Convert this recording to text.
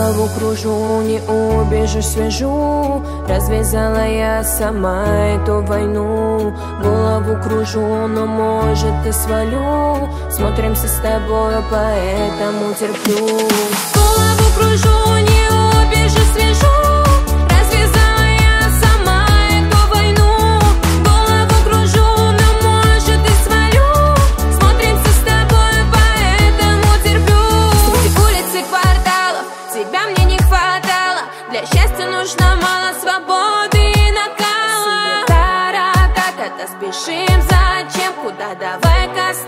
Голову кружу, не убежишь, свяжу. Развязала я сама эту войну. Голову кружу, но может и свалю. Смотримся с тобой, поэтому терплю. Голову кружу, не убежишь, свяжу. Развязала я сама эту войну. Голову кружу, но может и свалю. Смотримся с тобой, поэтому терплю. Среди улиц и кварталов тебя мне не хватало. Для счастья нужно мало свободы и накала. Тара-та-та-та, спешим, зачем, куда, давай-ка.